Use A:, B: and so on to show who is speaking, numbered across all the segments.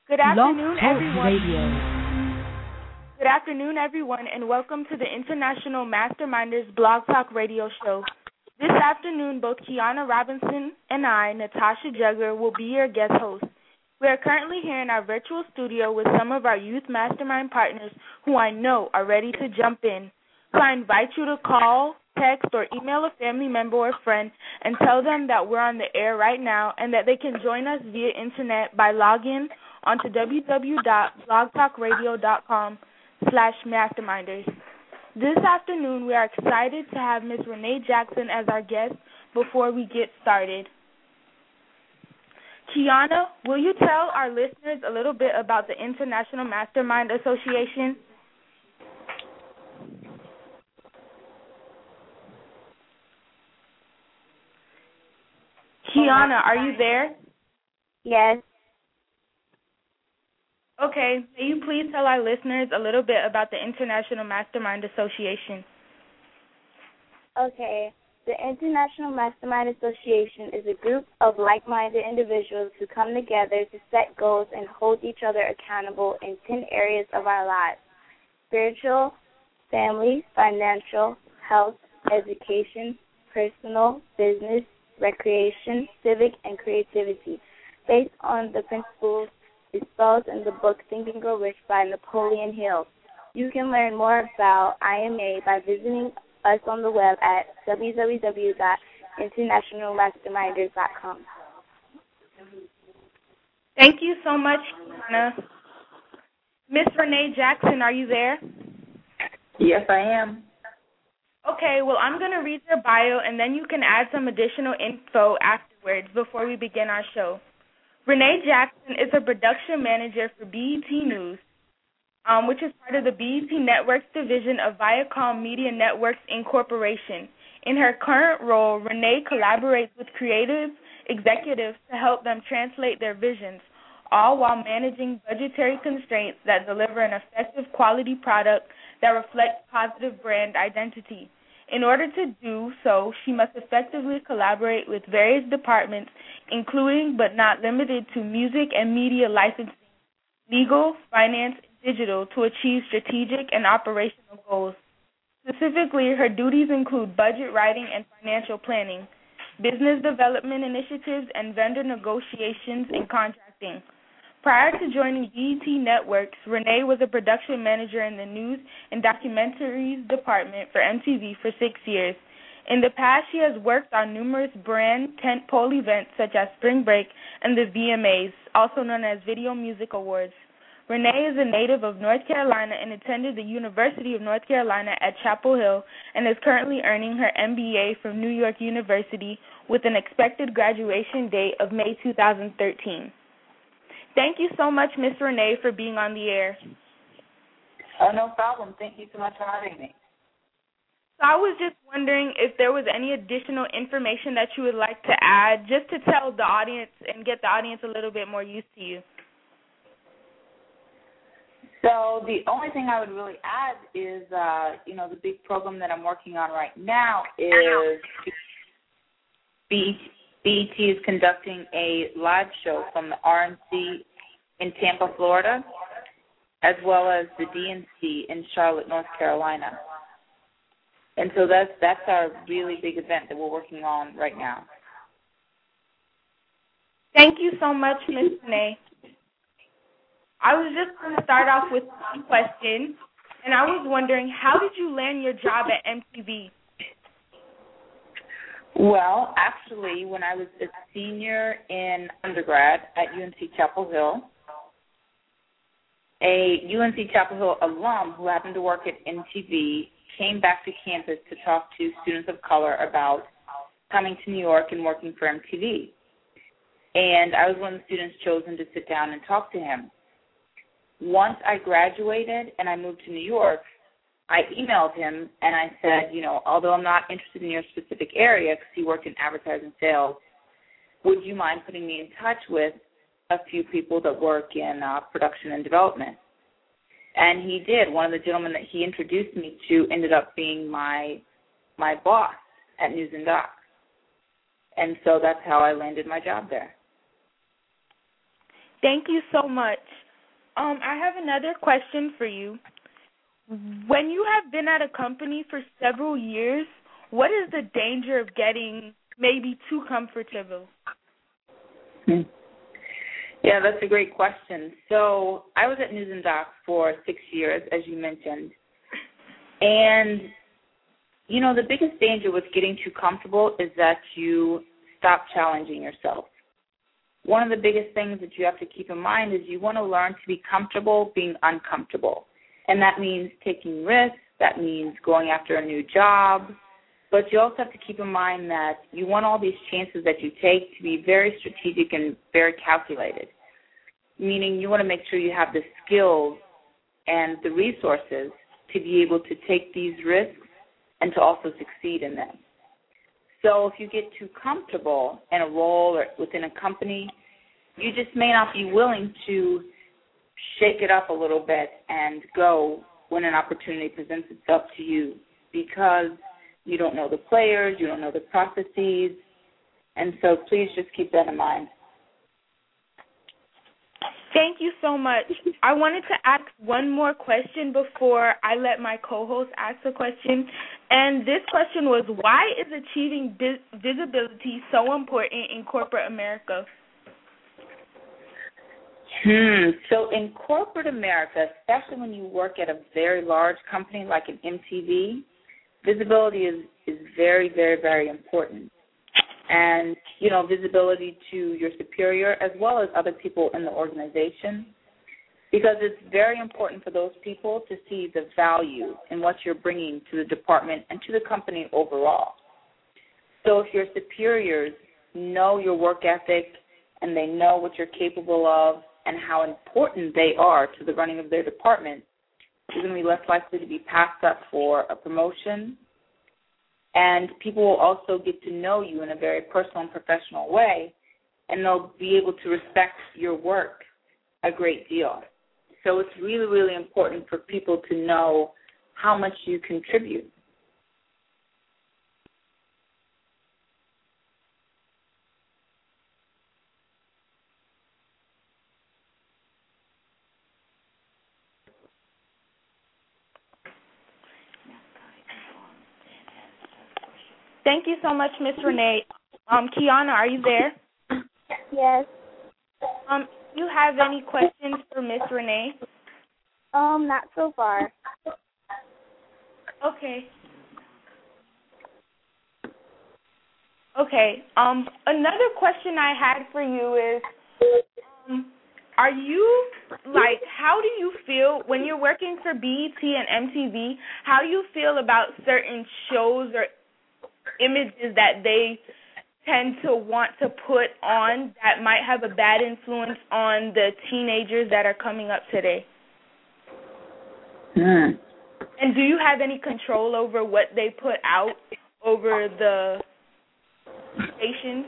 A: Good
B: Blog
A: afternoon,
B: Talk
A: everyone.
B: Radio.
A: Good afternoon, everyone, and welcome to the International Masterminders Blog Talk Radio Show. This afternoon, both Kiana Robinson and I, Natasha Jugger, will be your guest hosts. We are currently here in our virtual studio with some of our youth mastermind partners who I know are ready to jump in. So I invite you to call, text, or email a family member or friend and tell them that we're on the air right now and that they can join us via internet by logging onto www.blogtalkradio.com/masterminders. This afternoon, we are excited to have Ms. Renee Jackson as our guest before we get started. Kiana, will you tell our listeners a little bit about the International Mastermind Association? Kiana, are you there?
C: Yes.
A: Okay, may you please tell our listeners a little bit about the International Mastermind Association?
C: Okay. The International Mastermind Association is a group of like-minded individuals who come together to set goals and hold each other accountable in 10 areas of our lives: spiritual, family, financial, health, education, personal, business, recreation, civic, and creativity, based on the principles espoused in the book Think and Grow Rich by Napoleon Hill. You can learn more about IMA by visiting us on the web at www.internationalmasterminders.com.
A: Thank you so much, Kiana. Miss Renee Jackson, are you there?
D: Yes, I am.
A: Okay, well, I'm going to read your bio, and then you can add some additional info afterwards before we begin our show. Renee Jackson is a production manager for BET News, which is part of the BET Networks division of Viacom Media Networks Incorporation. In her current role, Renee collaborates with creative executives to help them translate their visions, all while managing budgetary constraints that deliver an effective quality product that reflects positive brand identity. In order to do so, she must effectively collaborate with various departments, including but not limited to music and media licensing, legal, finance, and digital, to achieve strategic and operational goals. Specifically, her duties include budget writing and financial planning, business development initiatives, and vendor negotiations and contracting. Prior to joining BET Networks, Renee was a production manager in the news and documentaries department for MTV for 6 years. In the past, she has worked on numerous brand tentpole events such as Spring Break and the VMAs, also known as Video Music Awards. Renee is a native of North Carolina and attended the University of North Carolina at Chapel Hill and is currently earning her MBA from New York University with an expected graduation date of May 2013. Thank you so much, Ms. Renee, for being on the air.
D: Oh, no problem. Thank you so much for having me.
A: So I was just wondering if there was any additional information that you would like to add, just to tell the audience and get the audience a little bit more used to you.
D: So the only thing I would really add is, the big program that I'm working on right now is BET is conducting a live show from the RNC in Tampa, Florida, as well as the DNC in Charlotte, North Carolina. And so that's our really big event that we're working on right now.
A: Thank you so much, Ms. Renee. I was just going to start off with one question, and I was wondering, how did you land your job at MTV?
D: Well, actually, when I was a senior in undergrad at UNC Chapel Hill, a UNC Chapel Hill alum who happened to work at MTV came back to campus to talk to students of color about coming to New York and working for MTV. And I was one of the students chosen to sit down and talk to him. Once I graduated and I moved to New York, I emailed him and I said, although I'm not interested in your specific area because he worked in advertising sales, would you mind putting me in touch with a few people that work in production and development? And he did. One of the gentlemen that he introduced me to ended up being my boss at News and Doc. And so that's how I landed my job there.
A: Thank you so much. I have another question for you. When you have been at a company for several years, what is the danger of getting maybe too comfortable?
D: Yeah, that's a great question. So I was at News and Docs for 6 years, as you mentioned. And, you know, the biggest danger with getting too comfortable is that you stop challenging yourself. One of the biggest things that you have to keep in mind is you want to learn to be comfortable being uncomfortable. And that means taking risks. That means going after a new job. But you also have to keep in mind that you want all these chances that you take to be very strategic and very calculated, meaning you want to make sure you have the skills and the resources to be able to take these risks and to also succeed in them. So if you get too comfortable in a role or within a company, you just may not be willing to shake it up a little bit and go when an opportunity presents itself to you, because you don't know the players, you don't know the processes, and so please just keep that in mind.
A: Thank you so much. I wanted to ask one more question before I let my co-host ask a question, and this question was, why is achieving visibility so important in corporate America?
D: So in corporate America, especially when you work at a very large company like an MTV, visibility is very, very, very important. And, you know, visibility to your superior as well as other people in the organization, because it's very important for those people to see the value in what you're bringing to the department and to the company overall. So if your superiors know your work ethic and they know what you're capable of and how important they are to the running of their department, you're going to be less likely to be passed up for a promotion. And people will also get to know you in a very personal and professional way, and they'll be able to respect your work a great deal. So it's really, really important for people to know how much you contribute.
A: Thank you so much, Miss Renee. Kiana, are you there?
C: Yes.
A: Do you have any questions for Miss Renee?
C: Not so far.
A: Okay. Okay. Another question I had for you is, are you, like, how do you feel when you're working for BET and MTV, how do you feel about certain shows or images that they tend to want to put on that might have a bad influence on the teenagers that are coming up today? And do you have any control over what they put out over the stations?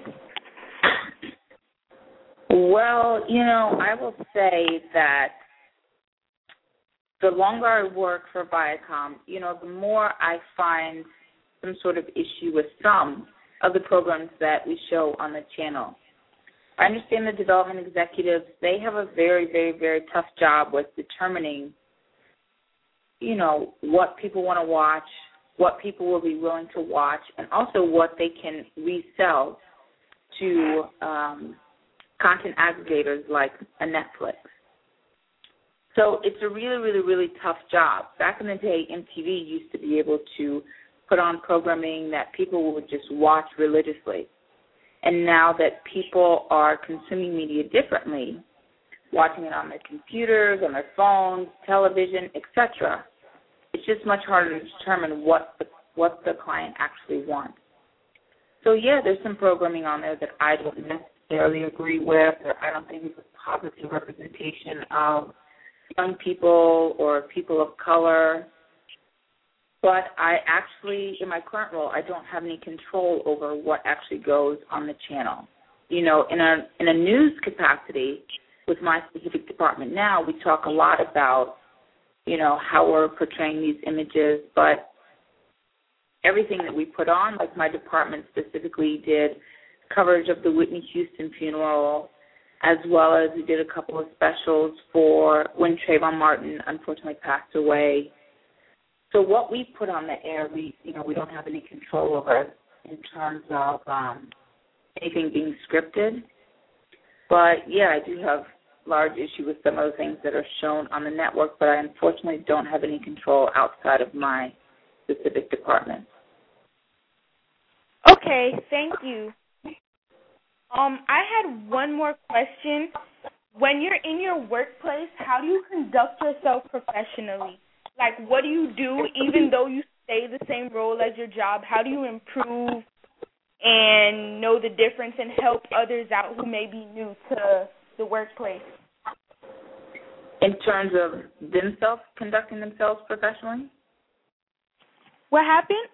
D: Well, you know, I will say that the longer I work for Viacom, you know, the more I find some sort of issue with some of the programs that we show on the channel. I understand the development executives, they have a very, very, very tough job with determining, you know, what people want to watch, what people will be willing to watch, and also what they can resell to content aggregators like a Netflix. So it's a really, really, really tough job. Back in the day, MTV used to be able to put on programming that people would just watch religiously. And now that people are consuming media differently, watching it on their computers, on their phones, television, etc., it's just much harder to determine what the client actually wants. So, yeah, there's some programming on there that I don't necessarily agree with, or I don't think it's a positive representation of young people or people of color. But I actually, in my current role, I don't have any control over what actually goes on the channel. You know, in a news capacity, with my specific department now, we talk a lot about, you know, how we're portraying these images, but everything that we put on, like my department specifically did coverage of the Whitney Houston funeral, as well as we did a couple of specials for when Trayvon Martin unfortunately passed away. So what we put on the air, we don't have any control over in terms of anything being scripted. But, yeah, I do have large issue with some of the things that are shown on the network, but I unfortunately don't have any control outside of my specific department.
A: Okay, thank you. I had one more question. When you're in your workplace, how do you conduct yourself professionally? Like, what do you do even though you stay the same role as your job? How do you improve and know the difference and help others out who may be new to the workplace?
D: In terms of themselves, conducting themselves professionally?
A: What happened?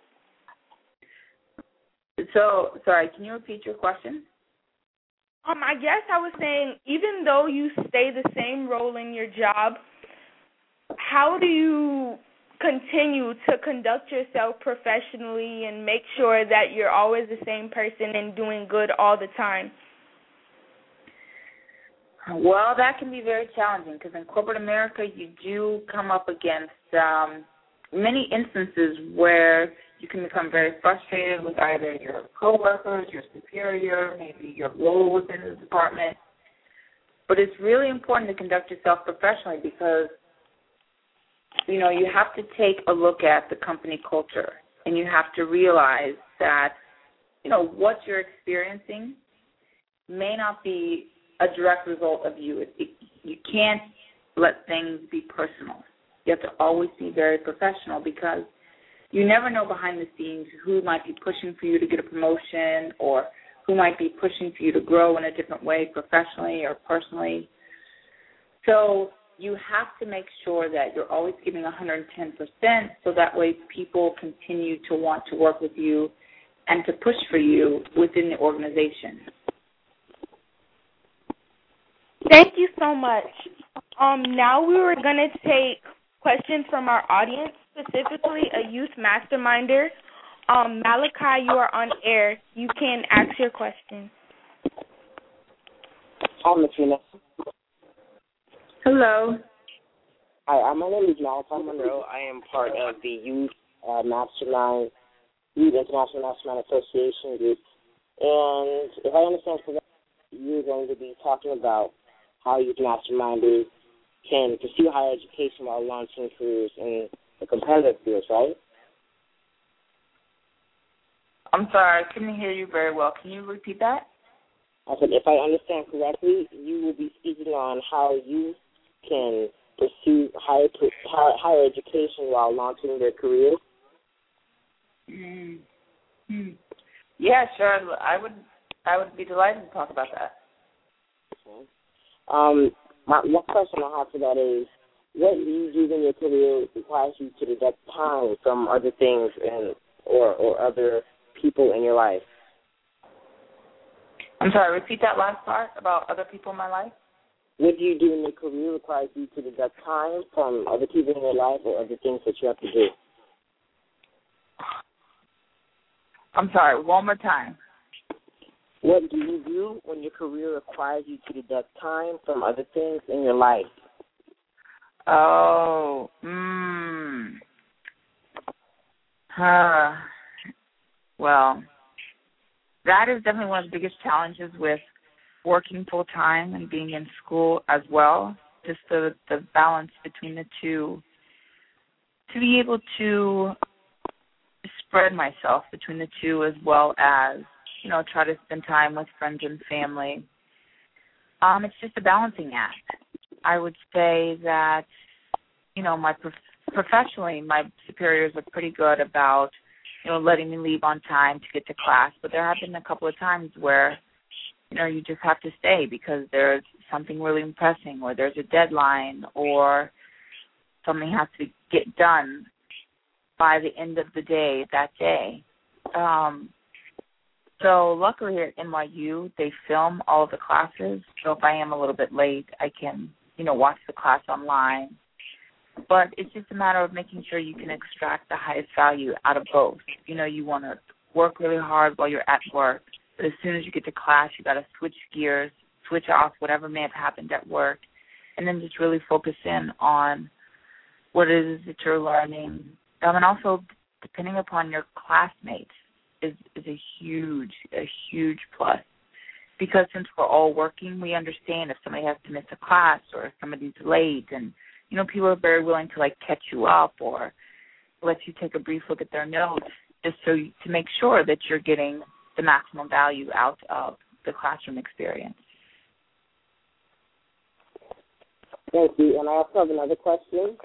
D: So, sorry, can you repeat your question?
A: I guess I was saying, even though you stay the same role in your job, how do you continue to conduct yourself professionally and make sure that you're always the same person and doing good all the time?
D: Well, that can be very challenging because in corporate America, you do come up against many instances where you can become very frustrated with either your coworkers, your superior, maybe your role within the department. But it's really important to conduct yourself professionally because, you have to take a look at the company culture and you have to realize that, what you're experiencing may not be a direct result of you. You can't let things be personal. You have to always be very professional because you never know behind the scenes who might be pushing for you to get a promotion or who might be pushing for you to grow in a different way professionally or personally. So you have to make sure that you're always giving 110% so that way people continue to want to work with you and to push for you within the organization.
A: Thank you so much. Now we were going to take questions from our audience, specifically a youth masterminder. Malachi, you are on air. You can ask your question.
B: Hi, Latrina.
D: Hello.
B: Hi, my name is Malachi Monroe. I am part of the Youth International Mastermind Association group. And if I understand correctly, you're going to be talking about how youth masterminders can pursue higher education while launching careers in the competitive fields, right?
D: I'm sorry, I couldn't hear you very well. Can you repeat that?
B: I said, if I understand correctly, you will be speaking on how youth can pursue higher education while launching their careers.
D: Yeah, sure. I would be delighted to talk about that.
B: Okay. One question I have for that is, what you do in your career requires you to deduct time from other things or other people in your life?
D: I'm sorry, repeat that last part about other people in my life.
B: What do you do in your career requires you to deduct time from other people in your life or other things that you have to do?
D: I'm sorry, one more time.
B: What do you do when your career requires you to deduct time from other things in your life?
D: Oh, well, that is definitely one of the biggest challenges with working full-time and being in school as well, just the balance between the two, to be able to spread myself between the two as well as, try to spend time with friends and family. It's just a balancing act. I would say that, professionally, my superiors are pretty good about, letting me leave on time to get to class. But there have been a couple of times where, you just have to stay because there's something really pressing or there's a deadline or something has to get done by the end of the day that day. So luckily at NYU, they film all of the classes. So if I am a little bit late, I can, watch the class online. But it's just a matter of making sure you can extract the highest value out of both. You want to work really hard while you're at work, but as soon as you get to class, you got to switch gears, switch off whatever may have happened at work and then just really focus in on what it is that you're learning. And also, depending upon your classmates is a huge plus. Because since we're all working, we understand if somebody has to miss a class or if somebody's late. And, people are very willing to, catch you up or let you take a brief look at their notes just to make sure that you're getting the maximum value out of the classroom experience.
B: Thank you. And I also have another question.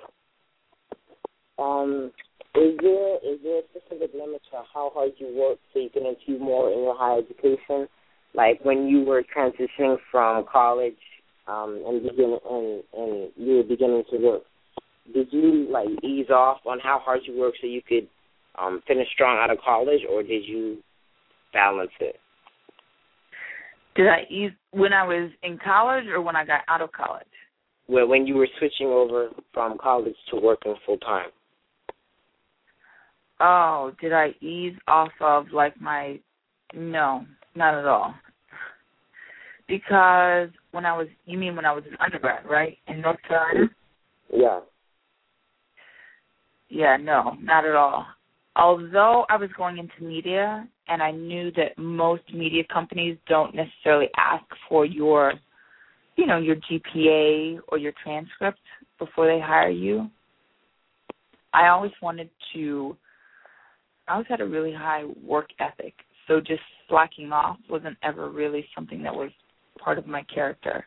B: Is there a specific limit to how hard you work so you can achieve more in your higher education? Like when you were transitioning from college and you were beginning to work, did you ease off on how hard you work so you could finish strong out of college, or did you balance it?
D: Did I ease when I was in college or when I got out of college?
B: Well, when you were switching over from college to working full time.
D: Oh, did I ease off of no, not at all. Because you mean when I was an undergrad, right, in North Carolina?
B: Yeah.
D: Yeah, no, not at all. Although I was going into media and I knew that most media companies don't necessarily ask for your GPA or your transcript before they hire you, I always had a really high work ethic. So just slacking off wasn't ever really something that was part of my character.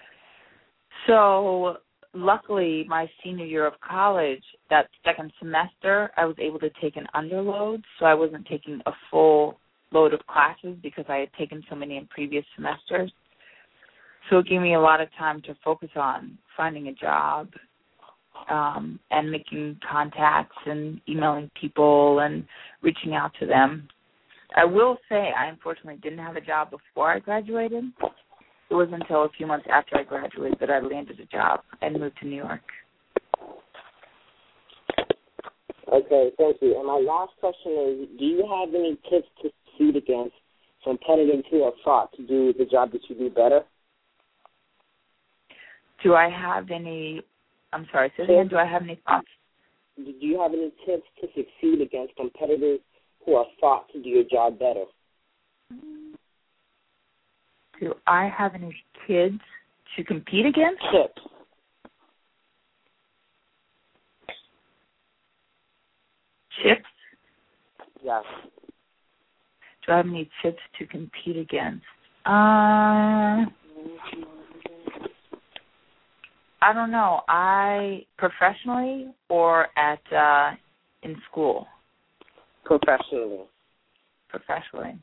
D: So luckily, my senior year of college, that second semester, I was able to take an underload, so I wasn't taking a full load of classes because I had taken so many in previous semesters. So it gave me a lot of time to focus on finding a job and making contacts and emailing people and reaching out to them. I will say I unfortunately didn't have a job before I graduated. It wasn't until a few months after I graduated that I landed a job and moved to New York.
B: Okay, thank you. And my last question is, do you have any tips to succeed against competitors who are sought to do the job that you do better?
D: Do I have any, I'm sorry, say again, do I have any thoughts?
B: Do you have any tips to succeed against competitors who are sought to do your job better?
D: Do I have any kids to compete against?
B: Tips.
D: Chips?
B: Yes.
D: Do I have any chips to compete against? I don't know. Professionally or in school?
B: Professionally.
D: Professionally.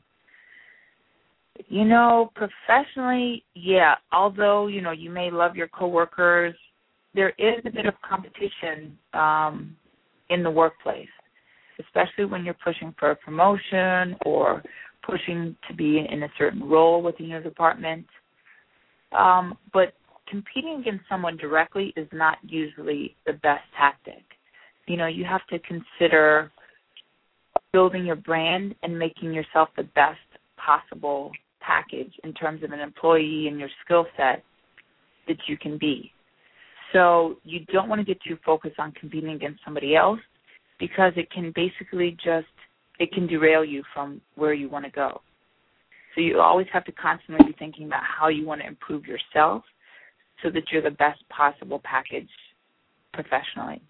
D: Professionally, yeah. Although, you may love your coworkers, there is a bit of competition in the workplace, especially when you're pushing for a promotion or pushing to be in a certain role within your department. But competing against someone directly is not usually the best tactic. You have to consider building your brand and making yourself the best possible package in terms of an employee and your skill set that you can be. So you don't want to get too focused on competing against somebody else because it can basically it can derail you from where you want to go. So you always have to constantly be thinking about how you want to improve yourself so that you're the best possible package professionally.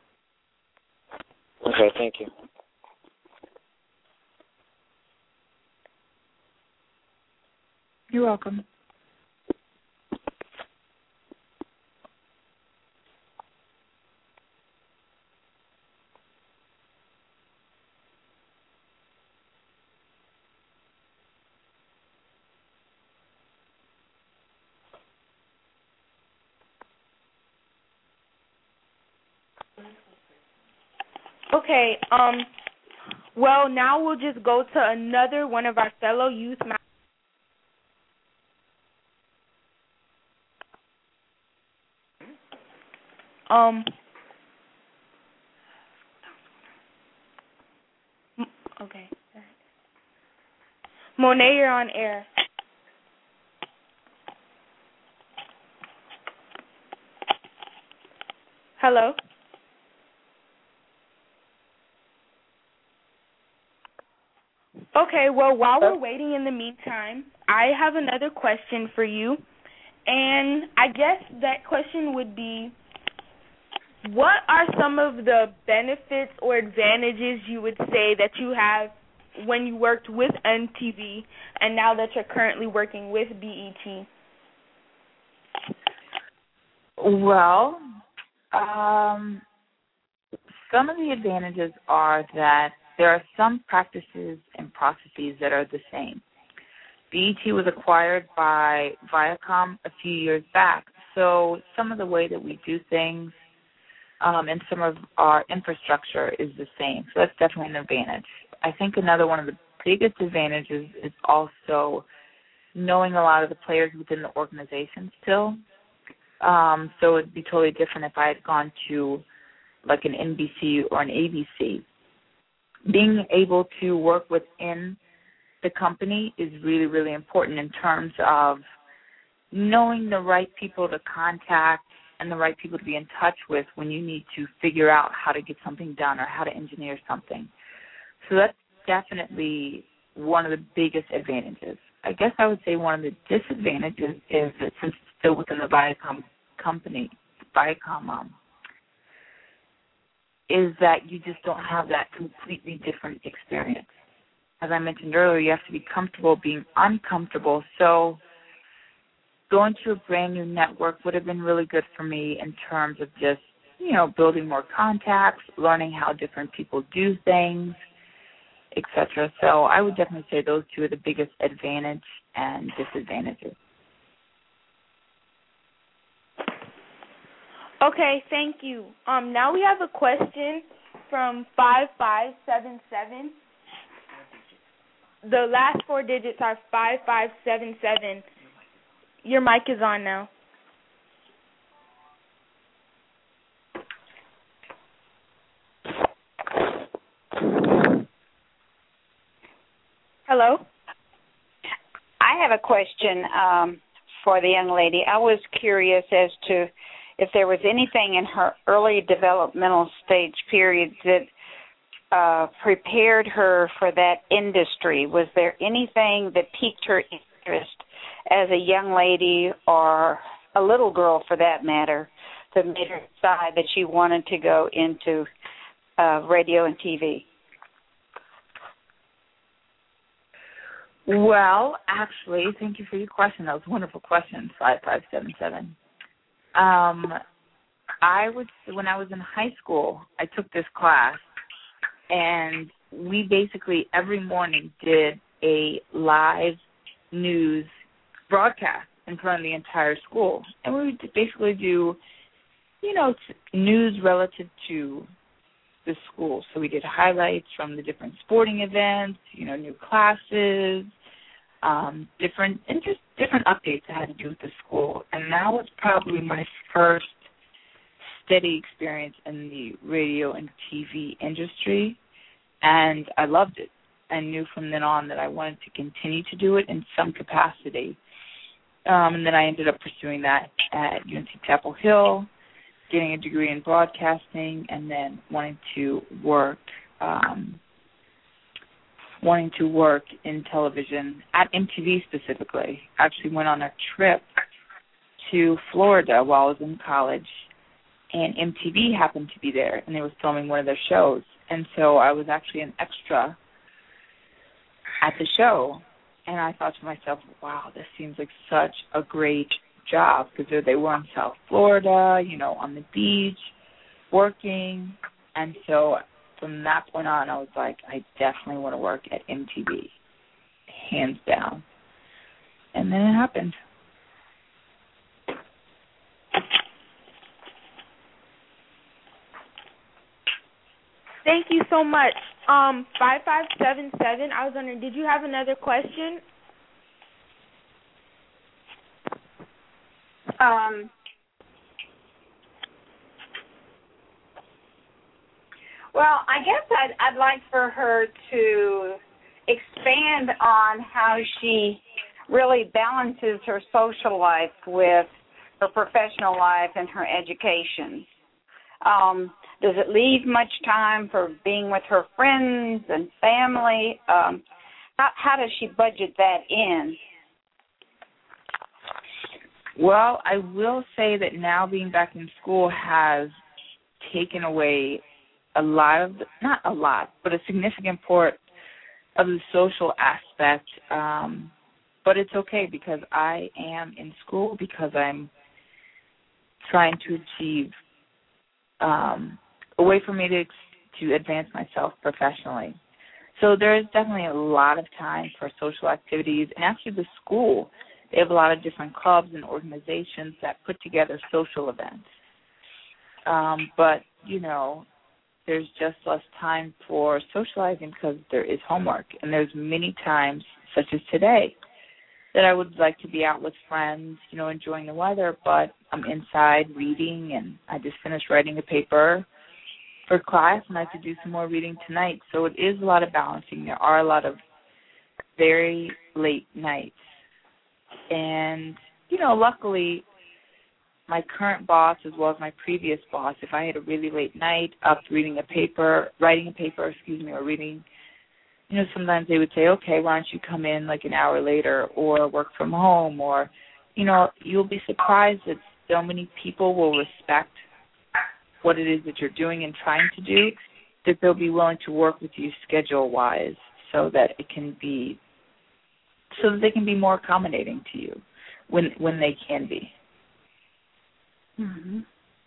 B: Okay, thank you.
D: You're welcome.
A: Okay, well, now we'll just go to another one of our fellow youth okay. Monet, you're on air. Hello? Okay, well, while we're waiting in the meantime, I have another question for you. And I guess that question would be, what are some of the benefits or advantages you would say that you have when you worked with MTV and now that you're currently working with BET?
D: Well, some of the advantages are that there are some practices and processes that are the same. BET was acquired by Viacom a few years back, so some of the way that we do things and some of our infrastructure is the same, so that's definitely an advantage. I think another one of the biggest advantages is also knowing a lot of the players within the organization still. So it would be totally different if I had gone to like an NBC or an ABC. Being able to work within the company is really, really important in terms of knowing the right people to contact and the right people to be in touch with when you need to figure out how to get something done or how to engineer something. So that's definitely one of the biggest advantages. I guess I would say one of the disadvantages is that since it's still within the Viacom company, is that you just don't have that completely different experience. As I mentioned earlier, you have to be comfortable being uncomfortable. So going to a brand new network would have been really good for me in terms of just, building more contacts, learning how different people do things, etc. So I would definitely say those two are the biggest advantage and disadvantages.
A: Okay, thank you. Now we have a question from 5577. The last four digits are 5577. Your mic is on now. Hello?
E: I have a question for the young lady. I was curious as to if there was anything in her early developmental stage period that prepared her for that industry. Was there anything that piqued her interest as a young lady or a little girl for that matter that made her decide that she wanted to go into radio and TV?
D: Well, actually, thank you for your question. That was a wonderful question, 5577. When I was in high school, I took this class, and we basically every morning did a live news broadcast in front of the entire school. And we would basically do, news relative to the school. So we did highlights from the different sporting events, new classes, different updates that had to do with the school. And that was probably my first steady experience in the radio and TV industry, and I loved it. I knew from then on that I wanted to continue to do it in some capacity. And then I ended up pursuing that at UNC Chapel Hill, getting a degree in broadcasting, and then wanting to work in television at MTV specifically. I actually went on a trip to Florida while I was in college, and MTV happened to be there, and they were filming one of their shows. And so I was actually an extra at the show, and I thought to myself, wow, this seems like such a great job, because there they were in South Florida, on the beach, working. And so from that point on, I was like, I definitely want to work at MTV, hands down. And then it happened.
A: Thank you so much. 5577, I was wondering, did you have another question?
E: Well, I guess I'd like for her to expand on how she really balances her social life with her professional life and her education. Does it leave much time for being with her friends and family? How does she budget that in?
D: Well, I will say that now being back in school has taken away not a lot, but a significant part of the social aspect. But it's okay because I am in school, because I'm trying to achieve a way for me to advance myself professionally. So there is definitely a lot of time for social activities. And actually the school, they have a lot of different clubs and organizations that put together social events. But, there's just less time for socializing because there is homework. And there's many times, such as today, that I would like to be out with friends, enjoying the weather, but I'm inside reading, and I just finished writing a paper for class, and I have to do some more reading tonight. So it is a lot of balancing. There are a lot of very late nights. And, luckily, my current boss as well as my previous boss, if I had a really late night up writing a paper, or reading, sometimes they would say, okay, why don't you come in like an hour later or work from home, or, you'll be surprised that so many people will respect what it is that you're doing and trying to do, that they'll be willing to work with you schedule-wise so that they can be more accommodating to you when they can be.
E: Mm-hmm.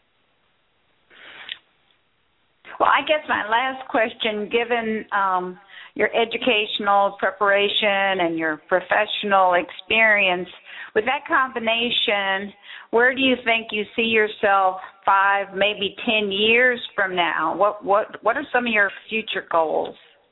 E: Well, I guess my last question, given your educational preparation and your professional experience, with that combination, where do you think you see yourself 5, maybe 10 years from now? What are some of your future goals?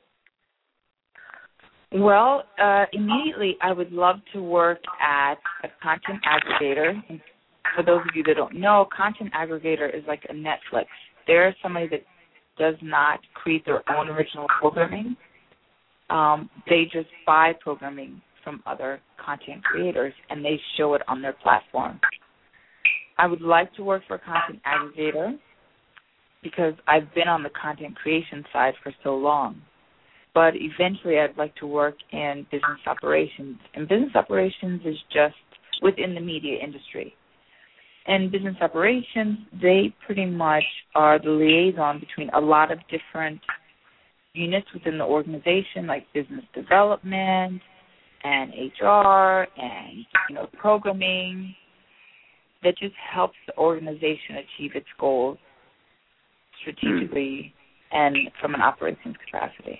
D: Well, immediately I would love to work at a content aggregator. And for those of you that don't know, content aggregator is like a Netflix. They're somebody that does not create their own original programming. They just buy programming from other content creators, and they show it on their platform. I would like to work for a content aggregator because I've been on the content creation side for so long. But eventually I'd like to work in business operations. And business operations is just within the media industry. And business operations, they pretty much are the liaison between a lot of different units within the organization, like business development and HR and, programming, that just helps the organization achieve its goals strategically and from an operations capacity.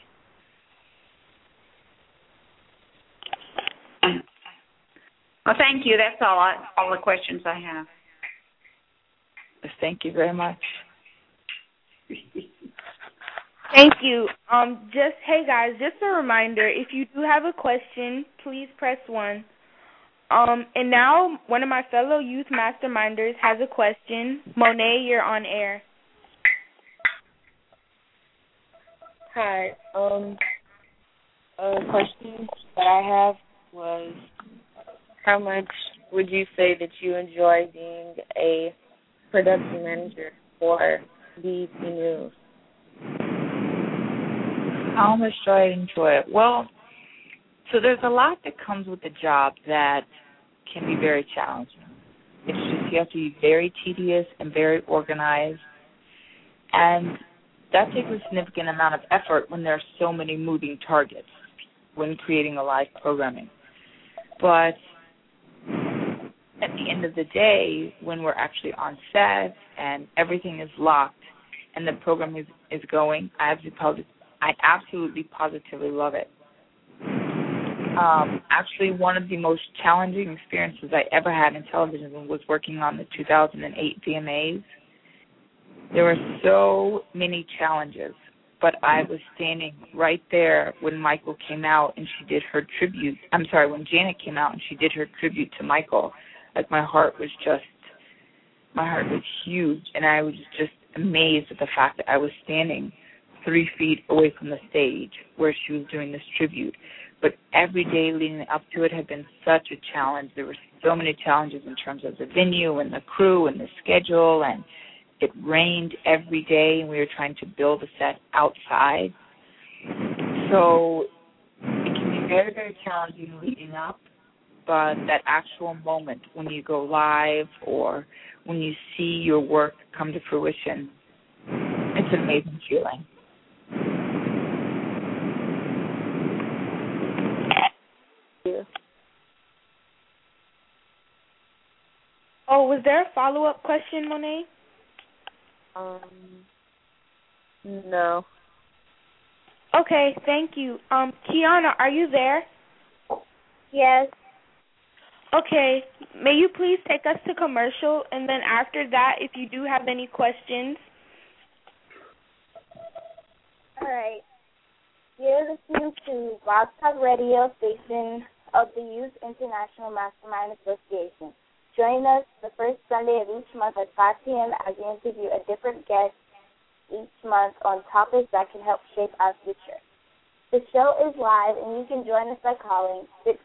E: Well, thank you. That's all the questions I have.
D: Thank you very much.
A: Thank you. Hey guys, just a reminder, if you do have a question, please press 1. And now one of my fellow youth masterminders has a question. Monet, you're on air.
F: Hi. A question that I have was, how much would you say that you enjoy being a production manager for BET News?
D: How much do I enjoy it? Well, so there's a lot that comes with the job that can be very challenging. It's just you have to be very tedious and very organized, and that takes a significant amount of effort when there are so many moving targets when creating a live programming. But at the end of the day, when we're actually on set and everything is locked and the program is going, I absolutely positively love it. Actually, one of the most challenging experiences I ever had in television was working on the 2008 VMAs. There were so many challenges, but I was standing right there when Michael came out and she did her tribute. When Janet came out and she did her tribute to Michael. Like, my heart was huge, and I was just amazed at the fact that I was standing 3 feet away from the stage where she was doing this tribute. But every day leading up to it had been such a challenge. There were so many challenges in terms of the venue and the crew and the schedule, and it rained every day, and we were trying to build a set outside. So it can be very, very challenging leading up, but that actual moment when you go live or when you see your work come to fruition, it's an amazing feeling.
A: Oh, was there a follow-up question, Monet?
F: No.
A: Okay, thank you. Kiana, are you there?
C: Yes.
A: Okay, may you please take us to commercial, and then after that, if you do have any questions.
C: All right. You're listening to Blog Talk Radio station of the Youth International Mastermind Association. Join us the first Sunday of each month at 5 p.m. as we interview a different guest each month on topics that can help shape our future. The show is live, and you can join us by calling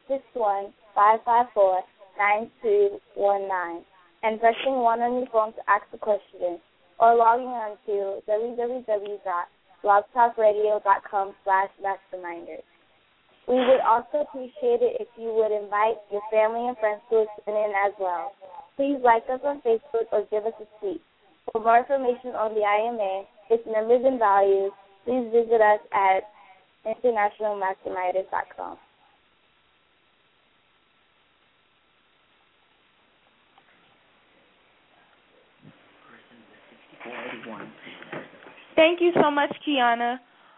C: 661-554-9219 and pressing 1 on your phone to ask a question, or logging on to www.blogtalkradio.com/masterminders. We would also appreciate it if you would invite your family and friends to listen in as well. Please like us on Facebook or give us a tweet. For more information on the IMA, its members and values, please visit us at internationalmasterminders.com.
A: Thank you so much, Kiana.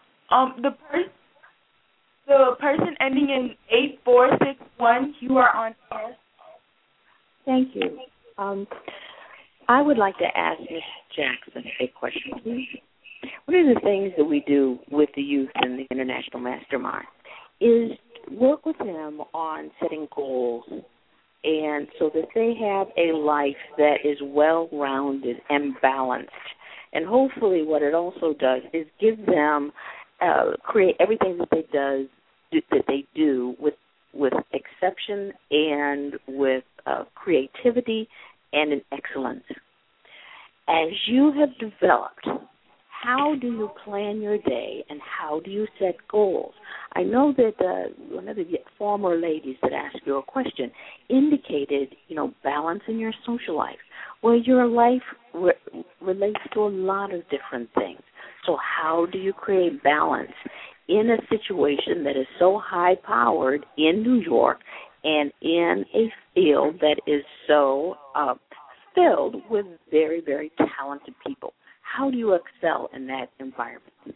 A: The person ending in 8461, you are on air.
G: Thank you. I would like to ask Ms. Jackson a question, please. One of the things that we do with the youth in the International Mastermind is work with them on setting goals, and so that they have a life that is well-rounded and balanced. And hopefully what it also does is give them, create everything that they do with exception and with creativity and an excellence. As you have developed, how do you plan your day and how do you set goals? I know that one of the former ladies that asked you a question indicated, balance in your social life. Well, your life relates to a lot of different things. So how do you create balance in a situation that is so high-powered in New York and in a field that is so filled with very, very talented people? How do you excel in that environment?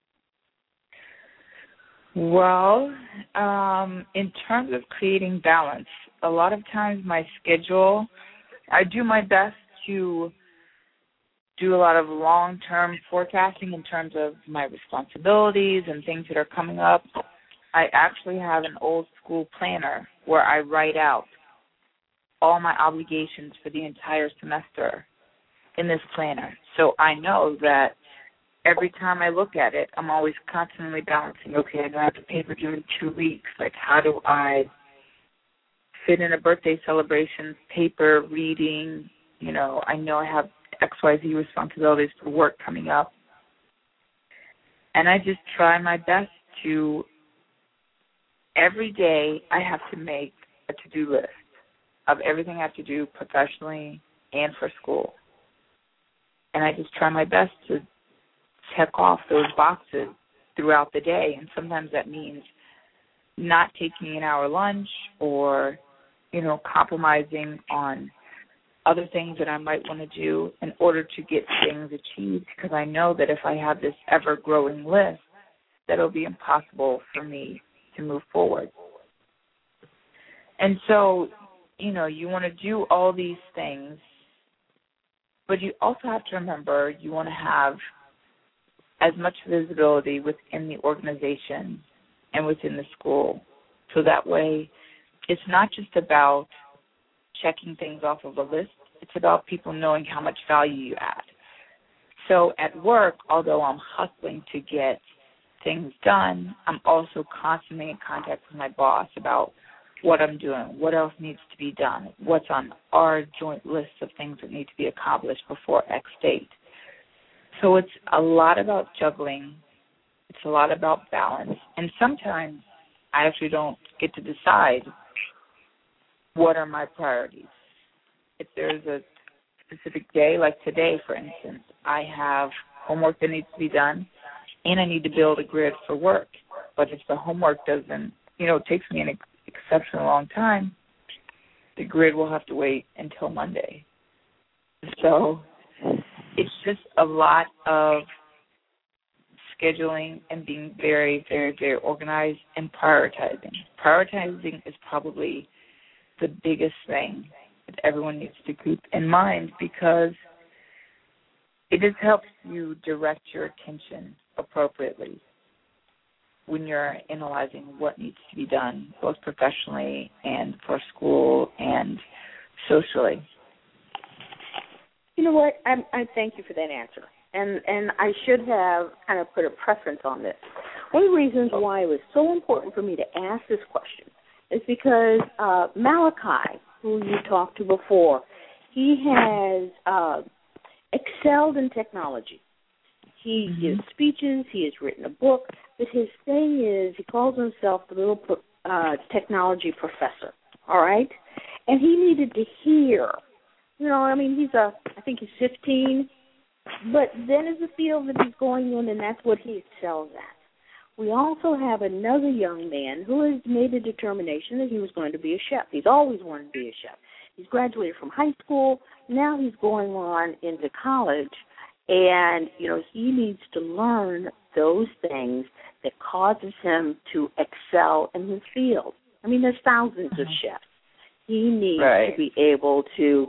D: Well, in terms of creating balance, a lot of times my schedule, I do my best to do a lot of long-term forecasting in terms of my responsibilities and things that are coming up. I actually have an old-school planner where I write out all my obligations for the entire semester in this planner. So I know that every time I look at it, I'm always constantly balancing, okay, I know I have a paper due in 2 weeks. Like, how do I fit in a birthday celebration, paper, reading? I know I have XYZ responsibilities for work coming up. And I just try my best to, every day I have to make a to-do list of everything I have to do professionally and for school. And I just try my best to check off those boxes throughout the day. And sometimes that means not taking an hour lunch or, compromising on other things that I might want to do in order to get things achieved, because I know that if I have this ever-growing list, that it'll be impossible for me to move forward. And so, you want to do all these things, but you also have to remember you want to have as much visibility within the organization and within the school. So that way, it's not just about checking things off of a list. It's about people knowing how much value you add. So at work, although I'm hustling to get things done, I'm also constantly in contact with my boss about what I'm doing, what else needs to be done, what's on our joint list of things that need to be accomplished before X date. So it's a lot about juggling. It's a lot about balance. And sometimes I actually don't get to decide what are my priorities. If there's a specific day, like today, for instance, I have homework that needs to be done, and I need to build a grid for work. But if the homework doesn't, takes me an exceptionally long time, the grid will have to wait until Monday. So it's just a lot of scheduling and being very, very, very organized and prioritizing. Prioritizing is probably the biggest thing that everyone needs to keep in mind, because it just helps you direct your attention appropriately when you're analyzing what needs to be done, both professionally and for school and socially.
G: You know what? I thank you for that answer. And I should have kind of put a preference on this. One of the reasons why it was so important for me to ask this question is because Malachi, who you talked to before, he has excelled in technology. He gives speeches. He has written a book. But his thing is, he calls himself the little technology professor, all right? And he needed to hear. I think he's 15. But then is the field that he's going in, and that's what he excels at. We also have another young man who has made a determination that he was going to be a chef. He's always wanted to be a chef. He's graduated from high school. Now he's going on into college. And, he needs to learn those things that causes him to excel in his field. There's thousands of chefs. He needs to be able to,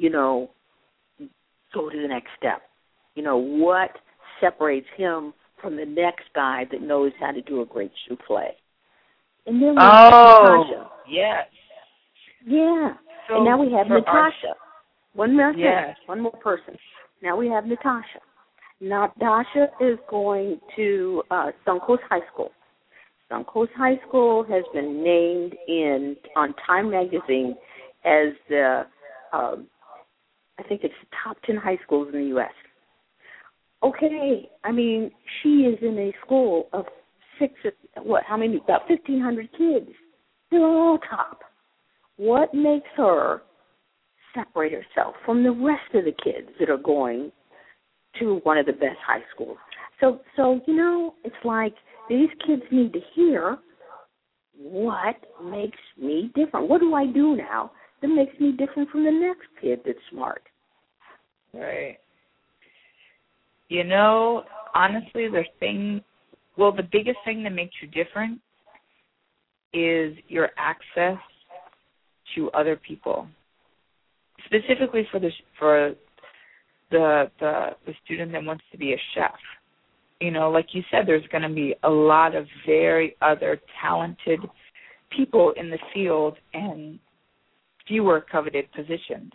G: go to the next step. What separates him from the next guy that knows how to do a great souffle. And then we have Natasha.
D: Yes.
G: Yeah.
D: So
G: and now we have Natasha. One more thing.
D: Yes.
G: One more person. Now we have Natasha. Natasha is going to Suncoast High School. Suncoast High School has been named on Time Magazine as the, I think it's the top 10 high schools in the U.S. Okay, she is in a school of about 1,500 kids. They're all top. What makes her separate herself from the rest of the kids that are going to one of the best high schools? So it's like these kids need to hear what makes me different. What do I do now that makes me different from the next kid that's smart?
D: Right. Honestly, the biggest thing that makes you different is your access to other people. Specifically for the student that wants to be a chef. Like you said, there's going to be a lot of very other talented people in the field and fewer coveted positions.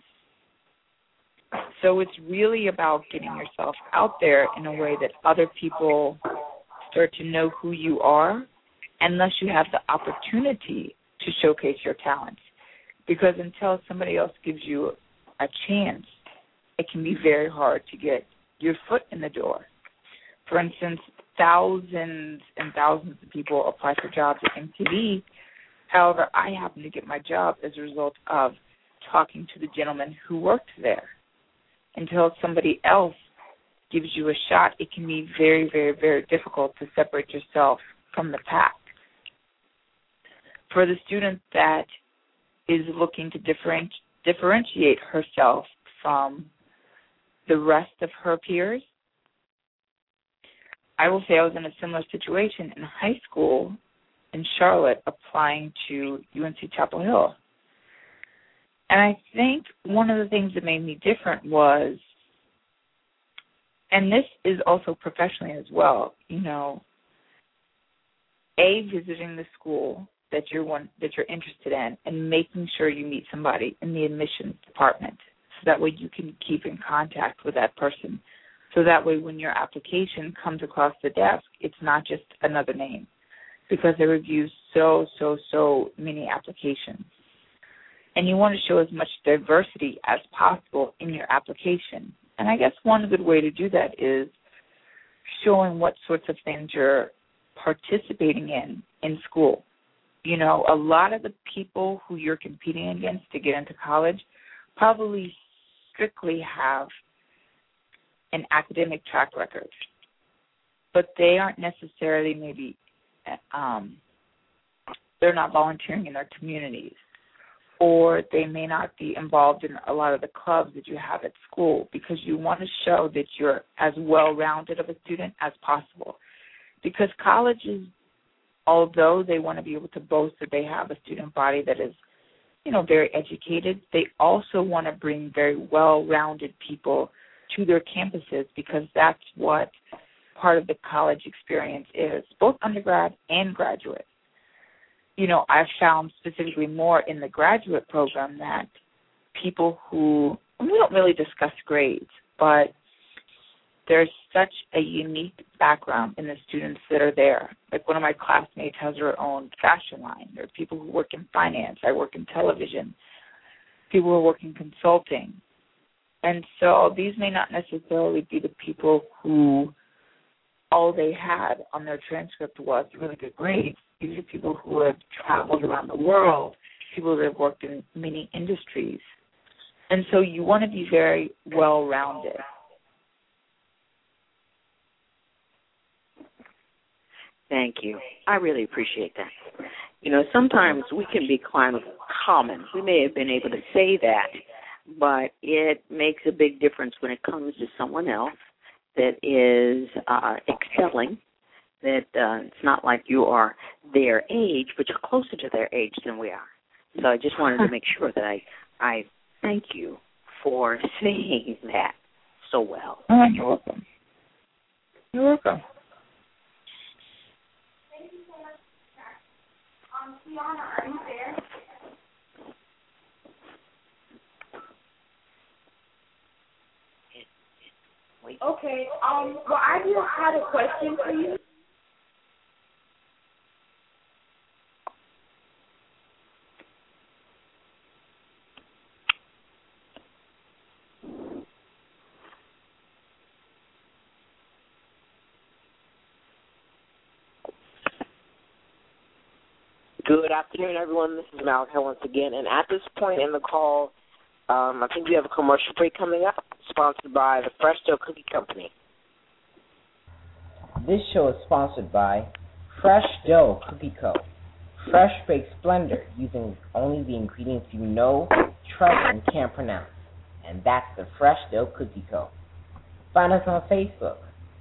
D: So it's really about getting yourself out there in a way that other people start to know who you are, unless you have the opportunity to showcase your talents. Because until somebody else gives you a chance, it can be very hard to get your foot in the door. For instance, thousands and thousands of people apply for jobs at MTV. However, I happen to get my job as a result of talking to the gentleman who worked there. Until somebody else gives you a shot, it can be very, very, very difficult to separate yourself from the pack. For the student that is looking to differentiate herself from the rest of her peers, I will say I was in a similar situation in high school in Charlotte applying to UNC Chapel Hill. And I think one of the things that made me different was, and this is also professionally as well, visiting the school that you're interested in and making sure you meet somebody in the admissions department so that way you can keep in contact with that person. So that way when your application comes across the desk, it's not just another name, because they review so many applications. And you want to show as much diversity as possible in your application. And I guess one good way to do that is showing what sorts of things you're participating in school. You know, a lot of the people who you're competing against to get into college probably strictly have an academic track record, but they aren't necessarily maybe they're not volunteering in their communities, or they may not be involved in a lot of the clubs that you have at school, because you want to show that you're as well-rounded of a student as possible. Because colleges, although they want to be able to boast that they have a student body that is, you know, very educated, they also want to bring very well-rounded people to their campuses, because that's what part of the college experience is, both undergrad and graduate. You know, I've found specifically more in the graduate program that people who, we don't really discuss grades, but there's such a unique background in the students that are there. Like one of my classmates has her own fashion line. There are people who work in finance. I work in television. People who work in consulting. And so these may not necessarily be the people who all they had on their transcript was really good grades. These are people who have traveled around the world, people that have worked in many industries. And so you want to be very well-rounded.
G: Thank you. I really appreciate that. You know, sometimes we can be kind of common. We may have been able to say that, but it makes a big difference when it comes to someone else that is excelling, that it's not like you are their age, but you're closer to their age than we are. So I just wanted to make sure that I thank you for saying that so well.
D: Oh, you're welcome. You're welcome.
A: Thank you so much, Jack. Tiana, are you there? Okay, well, I just had a question for you.
B: Good afternoon, everyone. This is Malachi once again, and at this point in the call, I think we have a commercial break coming up, sponsored by the Fresh Dough Cookie Company.
H: This show is sponsored by Fresh Dough Cookie Co. Fresh baked splendor using only the ingredients you know, trust, and can't pronounce. And that's the Fresh Dough Cookie Co. Find us on Facebook.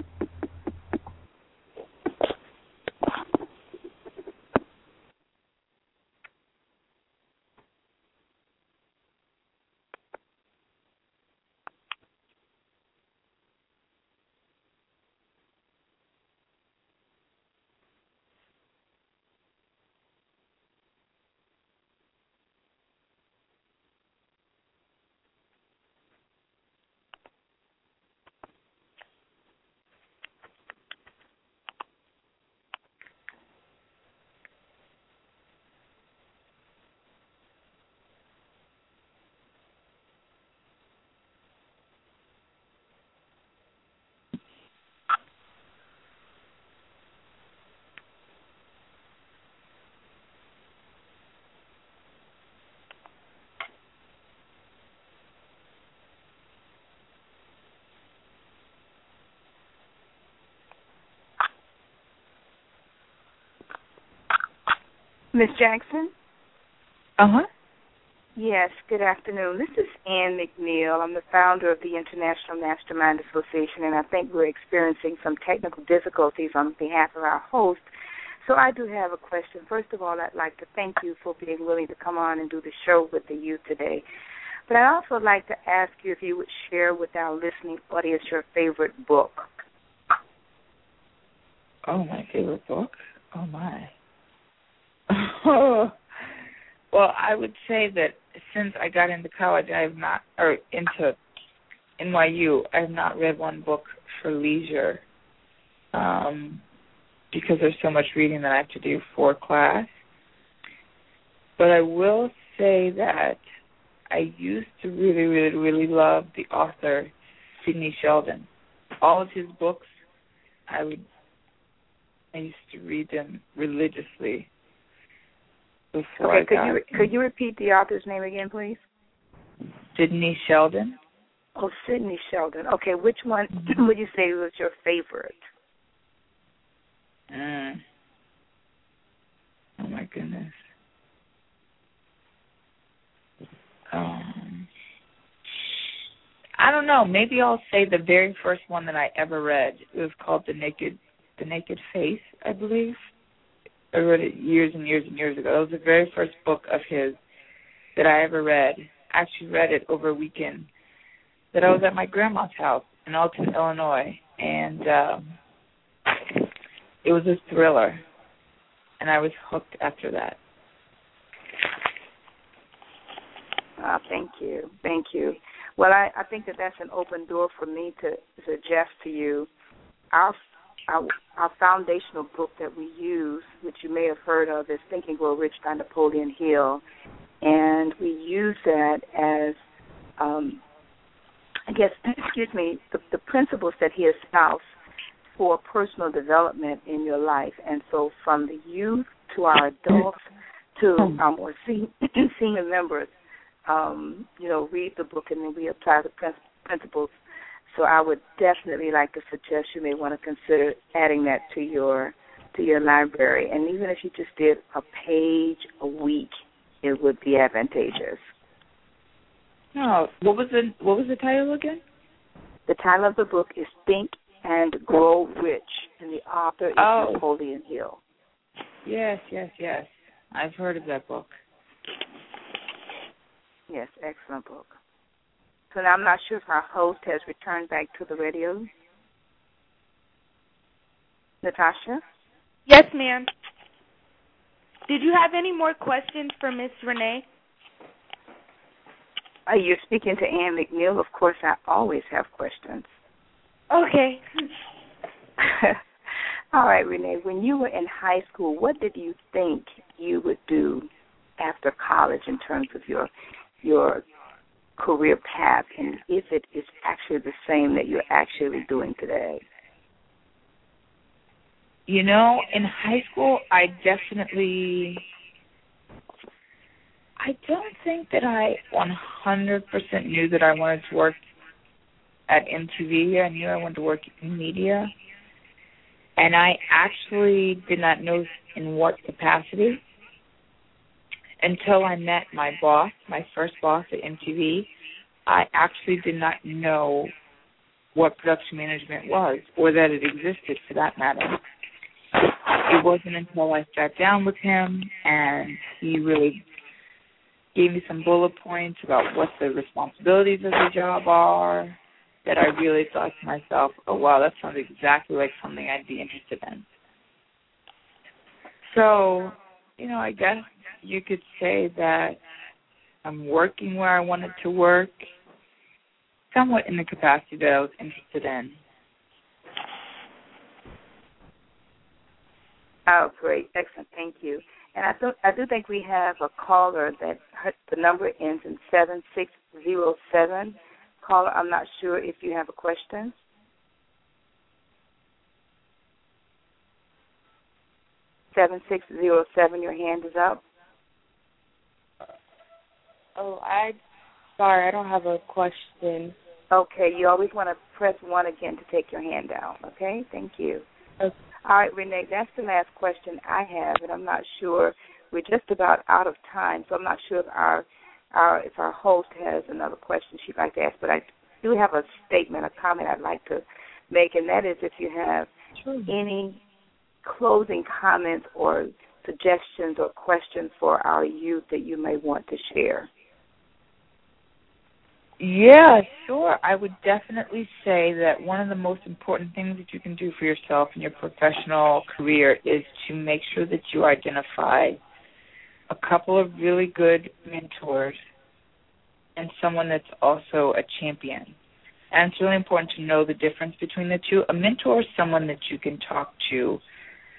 I: Ms. Jackson?
D: Uh-huh.
I: Yes, good afternoon. This is Ann McNeil. I'm the founder of the International Mastermind Association, and I think we're experiencing some technical difficulties on behalf of our host. So I do have a question. First of all, I'd like to thank you for being willing to come on and do the show with the youth today. But I'd also like to ask you if you would share with our listening audience your favorite book.
D: Oh, my favorite book? Oh, my. Well, I would say that since I got into college, I have not, or into NYU, I have not read one book for leisure because there's so much reading that I have to do for class. But I will say that I used to really, really, really love the author Sidney Sheldon. All of his books, I used to read them religiously before
I: could you repeat the author's name again, please?
D: Sidney Sheldon.
I: Oh, Sidney Sheldon. Okay, which one would you say was your favorite?
D: Oh, my goodness. I don't know. Maybe I'll say the very first one that I ever read. It was called The Naked Face, I believe. I read it years and years and years ago. That was the very first book of his that I ever read. I actually read it over a weekend that I was at my grandma's house in Alton, Illinois, and it was a thriller, and I was hooked after that.
I: Thank you. Thank you. Well, I think that's an open door for me to suggest to you our foundational book that we use, which you may have heard of, is Think and Grow Rich by Napoleon Hill. And we use that as, the principles that he espoused for personal development in your life. And so from the youth to our adults to our more senior members, read the book and then we apply the principles. So I would definitely like to suggest you may want to consider adding that to your library. And even if you just did a page a week, it would be advantageous.
D: Oh, what was the title again?
I: The title of the book is Think and Grow Rich, and the author is Napoleon Hill.
D: Yes. I've heard of that book.
I: Yes, excellent book. So now I'm not sure if our host has returned back to the radio. Natasha?
A: Yes, ma'am. Did you have any more questions for Miss Renee?
I: You're speaking to Ann McNeil. Of course, I always have questions.
A: Okay.
I: All right, Renee, when you were in high school, what did you think you would do after college in terms of your career path, and if it is actually the same that you're actually doing today?
D: In high school, I don't think that I 100% knew that I wanted to work at MTV. I knew I wanted to work in media, and I actually did not know in what capacity until I met my boss, my first boss at MTV. I actually did not know what production management was, or that it existed for that matter. It wasn't until I sat down with him and he really gave me some bullet points about what the responsibilities of the job are that I really thought to myself, oh, wow, that sounds exactly like something I'd be interested in. So, I guess you could say that I'm working where I wanted to work, somewhat in the capacity that I was interested in.
I: Oh, great. Excellent. Thank you. And I do think we have a caller that the number ends in 7607. Caller, I'm not sure if you have a question. (7607), your hand is up.
F: Sorry, I don't have a question.
I: Okay, you always want to press 1 again to take your hand down, okay? Thank you.
F: Okay.
I: All right, Renee, that's the last question I have, and I'm not sure. We're just about out of time, so I'm not sure if our host has another question she'd like to ask, but I do have a statement, a comment I'd like to make, and that is if you have any closing comments or suggestions or questions for our youth that you may want to share.
D: Yeah, sure. I would definitely say that one of the most important things that you can do for yourself in your professional career is to make sure that you identify a couple of really good mentors and someone that's also a champion. And it's really important to know the difference between the two. A mentor is someone that you can talk to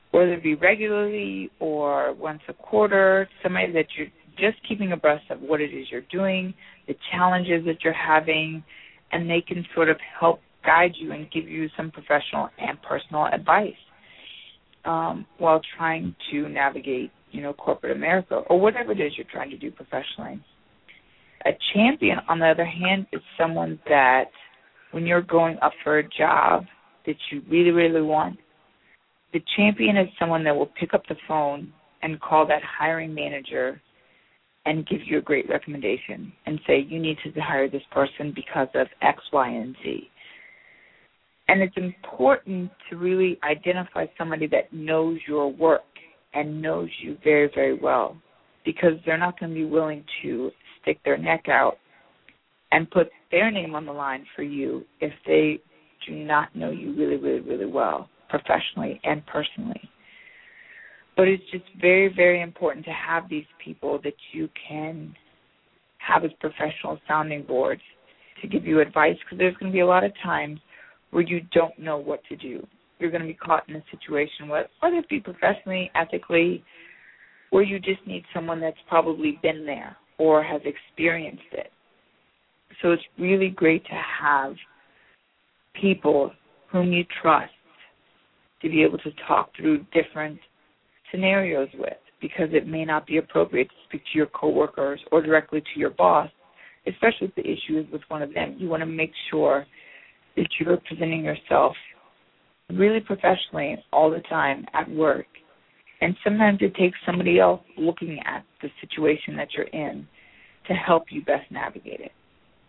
D: whether it be regularly or once a quarter, somebody that you're just keeping abreast of what it is you're doing, the challenges that you're having, and they can sort of help guide you and give you some professional and personal advice while trying to navigate, corporate America or whatever it is you're trying to do professionally. A champion, on the other hand, is someone that when you're going up for a job that you really, really want, the champion is someone that will pick up the phone and call that hiring manager and give you a great recommendation and say, you need to hire this person because of X, Y, and Z. And it's important to really identify somebody that knows your work and knows you very, very well, because they're not going to be willing to stick their neck out and put their name on the line for you if they do not know you really, really, really well, professionally and personally. But it's just very, very important to have these people that you can have as professional sounding boards to give you advice, because there's going to be a lot of times where you don't know what to do. You're going to be caught in a situation, whether it be professionally, ethically, where you just need someone that's probably been there or has experienced it. So it's really great to have people whom you trust to be able to talk through different scenarios with, because it may not be appropriate to speak to your coworkers or directly to your boss, especially if the issue is with one of them. You want to make sure that you're presenting yourself really professionally all the time at work. And sometimes it takes somebody else looking at the situation that you're in to help you best navigate it.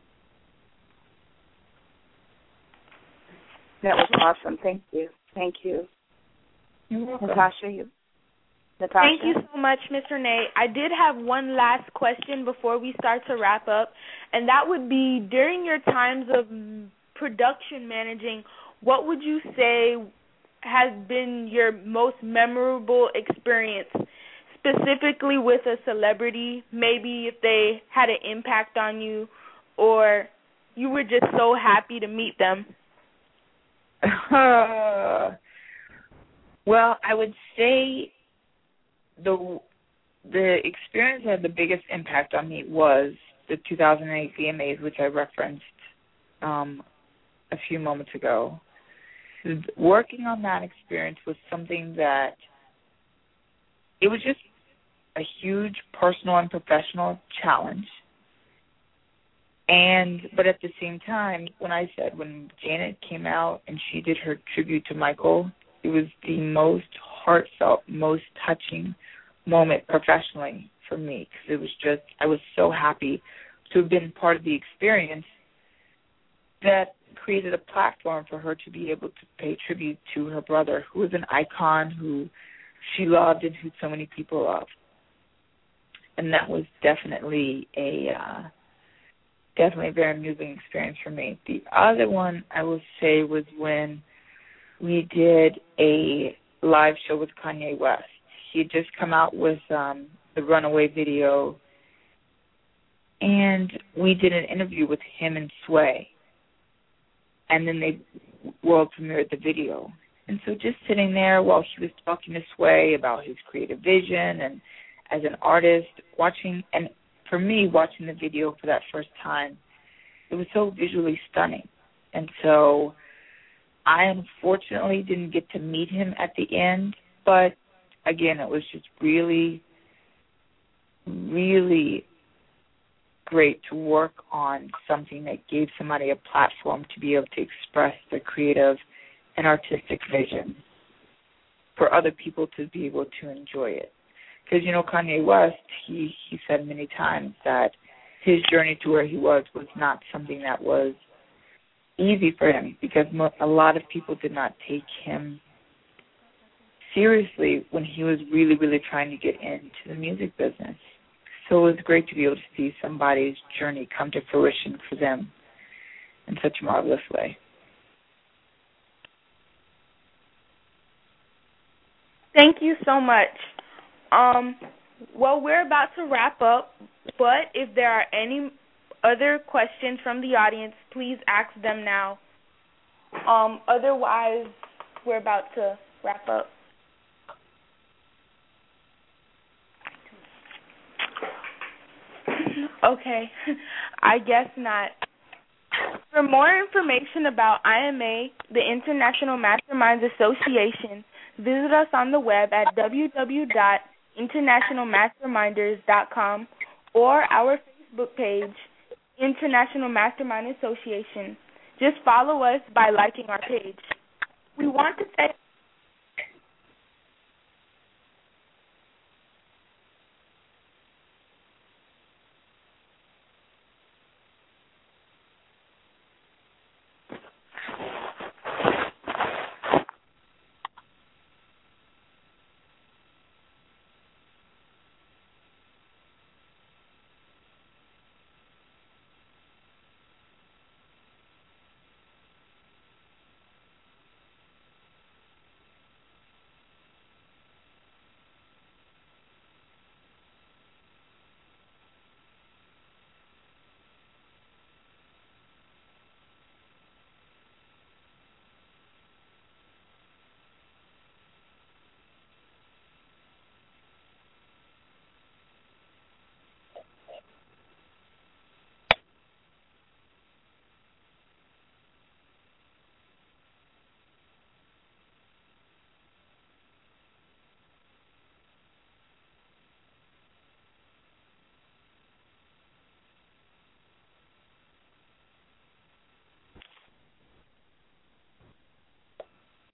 I: That was awesome. Thank you. Thank you.
D: You're welcome.
I: Natasha.
A: Thank you so much, Ms. Renee. I did have one last question before we start to wrap up, and that would be, during your times of production managing, what would you say has been your most memorable experience, specifically with a celebrity, maybe if they had an impact on you or you were just so happy to meet them?
D: Well, I would say the experience that had the biggest impact on me was the 2008 VMAs, which I referenced a few moments ago. Working on that experience was something that it was just a huge personal and professional challenge. But at the same time, when Janet came out and she did her tribute to Michael, it was the most heartfelt, most touching moment professionally for me, because it was just, I was so happy to have been part of the experience that created a platform for her to be able to pay tribute to her brother, who was an icon, who she loved and who so many people loved. And that was definitely a very moving experience for me. The other one I will say was when we did a live show with Kanye West. He had just come out with the Runaway video, and we did an interview with him and Sway, and then they world premiered the video. And so just sitting there while he was talking to Sway about his creative vision and as an artist, watching the video for that first time, it was so visually stunning. And so I unfortunately didn't get to meet him at the end, but again, it was just really, really great to work on something that gave somebody a platform to be able to express their creative and artistic vision for other people to be able to enjoy it. Because, Kanye West, he said many times that his journey to where he was not something that was easy for him, because a lot of people did not take him seriously when he was really, really trying to get into the music business. So it was great to be able to see somebody's journey come to fruition for them in such a marvelous way.
A: Thank you so much. Well, we're about to wrap up, but if there are any other questions from the audience, please ask them now. Otherwise, we're about to wrap up. Okay, I guess not. For more information about IMA, the International Masterminds Association, visit us on the web at www.internationalmasterminders.com or our Facebook page, International Mastermind Association. Just follow us by liking our page. We want to thank